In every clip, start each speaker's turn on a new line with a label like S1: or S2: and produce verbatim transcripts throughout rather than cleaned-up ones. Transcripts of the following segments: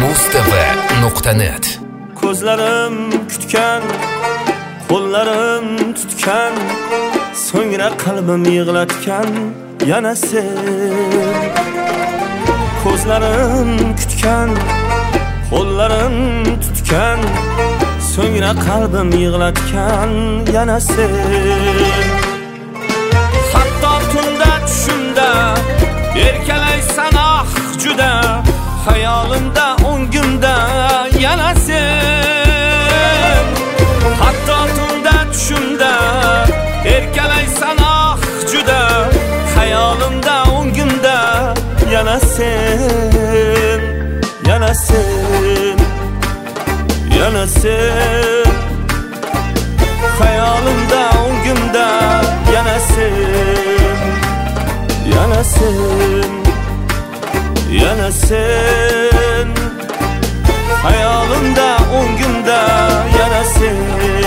S1: mustava nuqta net.
S2: Ko'zlarim kutgan, qo'llarim tutgan, so'ngra qalbim yig'latgan yana sen. Ko'zlarim kutgan, qo'llarim tutgan, so'ngra qalbim yig'latgan yana sen. Hatto tunda tushimda erkalaysan ah juda, hayolimda o'ngimda yana sen. Hatto tunda tushimda erkalaysan ah juda, hayolimda o'ngimda yana sen, yana sen, yana sen. Hayolimda o'ngimda yana sen, yana sen, yana sen. Hayolimda o'ngimda yana sen.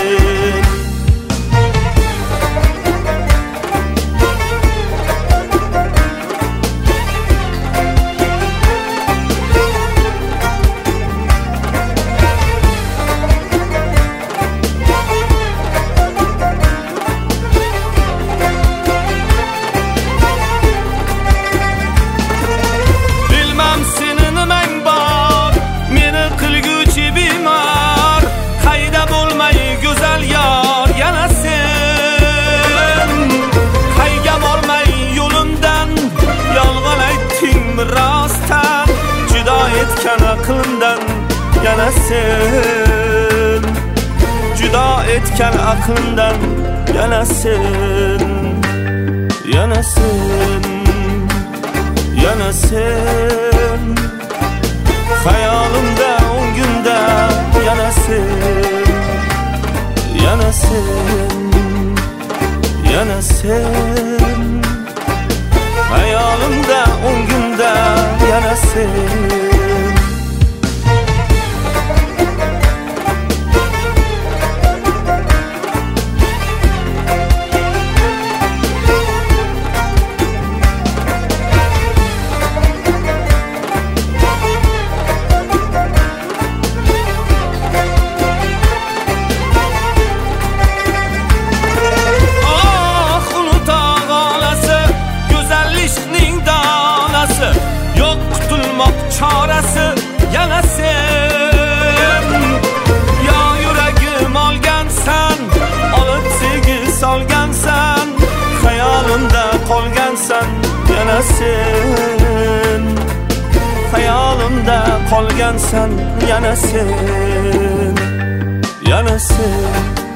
S2: Etken aklımdan yana sen, juda etken aklımdan yana sen, yana sen, yana sen. Hayolimda o'ngimda yana sen, yana sen, yana sen. Hayolimda o'ngimda yana sen. Çaresi yana sen. Ya yüreğim olgansan, alıp sevgi solgansan, hayolimda qolgansan yana sen. Hayolimda qolgansan yana sen, yana sen,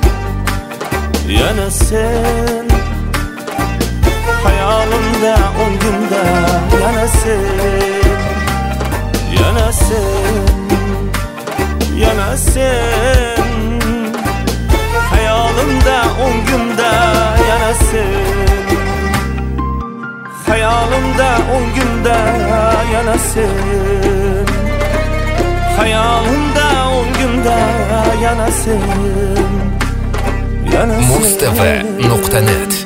S2: yana sen. Hayolimda o'ngimda yana sen, yana sen, yana sen. Hayolimda o'ngimda yana sen, hayolimda o'ngimda yana sen. Hayolimda o'ngimda yana sen, yana sen.
S1: mustava nuqta net.